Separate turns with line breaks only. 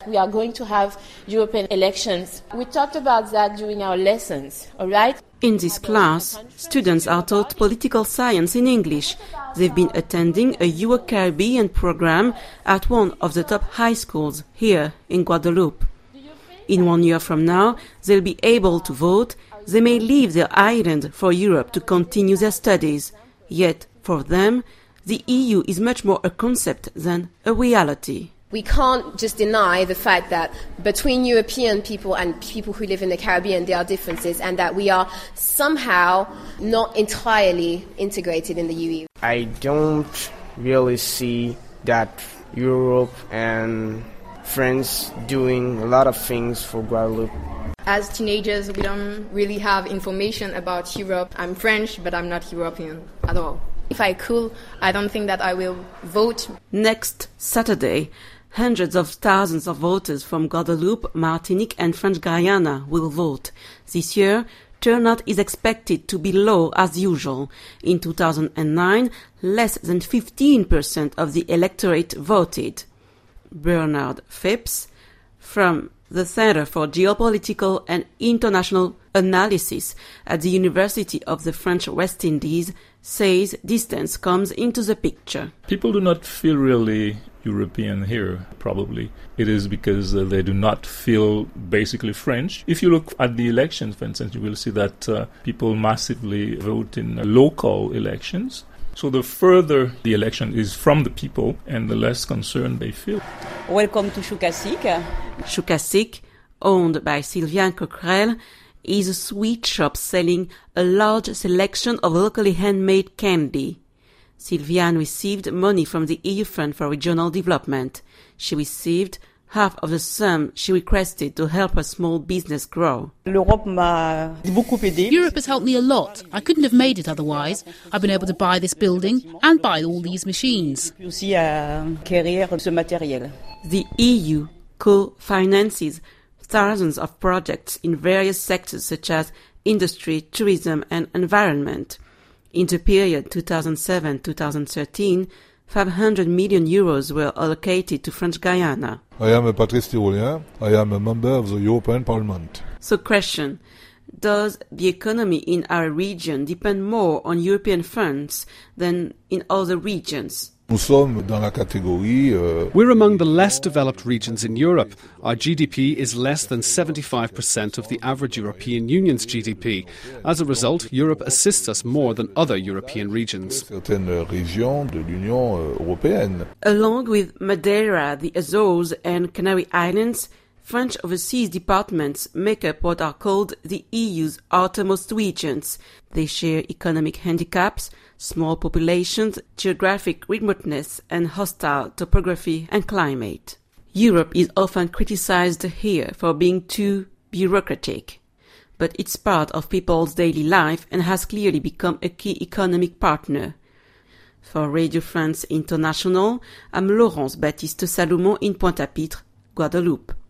We are going to have European elections. We talked about that during our lessons, all right?
In this class, students are taught political science in English. They've been attending a Euro-Caribbean program at one of the top high schools here in Guadeloupe. In 1 year from now, they'll be able to vote. They may leave their island for Europe to continue their studies. Yet, for them, the EU is much more a concept than a reality.
We can't just deny the fact that between European people and people who live in the Caribbean, there are differences and that we are somehow not entirely integrated in the EU.
I don't really see that Europe and France doing a lot of things for Guadeloupe.
As teenagers, we don't really have information about Europe. I'm French, but I'm not European at all. If I could, I don't think that I will vote.
Next Saturday, hundreds of thousands of voters from Guadeloupe, Martinique and French Guiana will vote. This year, turnout is expected to be low as usual. In 2009, less than 15% of the electorate voted. Bernard Phipps, from the Center for Geopolitical and International Analysis at the University of the French West Indies, says distance comes into the picture.
People do not feel really European here, probably. It is because they do not feel basically French. If you look at the elections, for instance, you will see that people massively vote in local elections. So the further the election is from the people and the less concerned they feel.
Welcome to Choukasik.
Choukasik, owned by Sylviane Coquerel, is a sweet shop selling a large selection of locally handmade candy. Sylviane received money from the EU Fund for Regional Development. She received half of the sum she requested to help her small business grow.
Europe has helped me a lot. I couldn't have made it otherwise. I've been able to buy this building and buy all these machines.
The EU co-finances thousands of projects in various sectors such as industry, tourism and environment. In the period 2007-2013, 500 million euros were allocated to French Guiana.
I am Patrice Tyrolien. I am a member of the European Parliament.
So question, does the economy in our region depend more on European funds than in other regions?
We're among the less developed regions in Europe. Our GDP is less than 75% of the average European Union's GDP. As a result, Europe assists us more than other European regions.
Along with Madeira, the Azores and Canary Islands, French overseas departments make up what are called the EU's outermost regions. They share economic handicaps, small populations, geographic remoteness, and hostile topography and climate. Europe is often criticized here for being too bureaucratic, but it's part of people's daily life and has clearly become a key economic partner. For Radio France International, I'm Laurence Baptiste Salomon in Pointe-à-Pitre, Guadeloupe.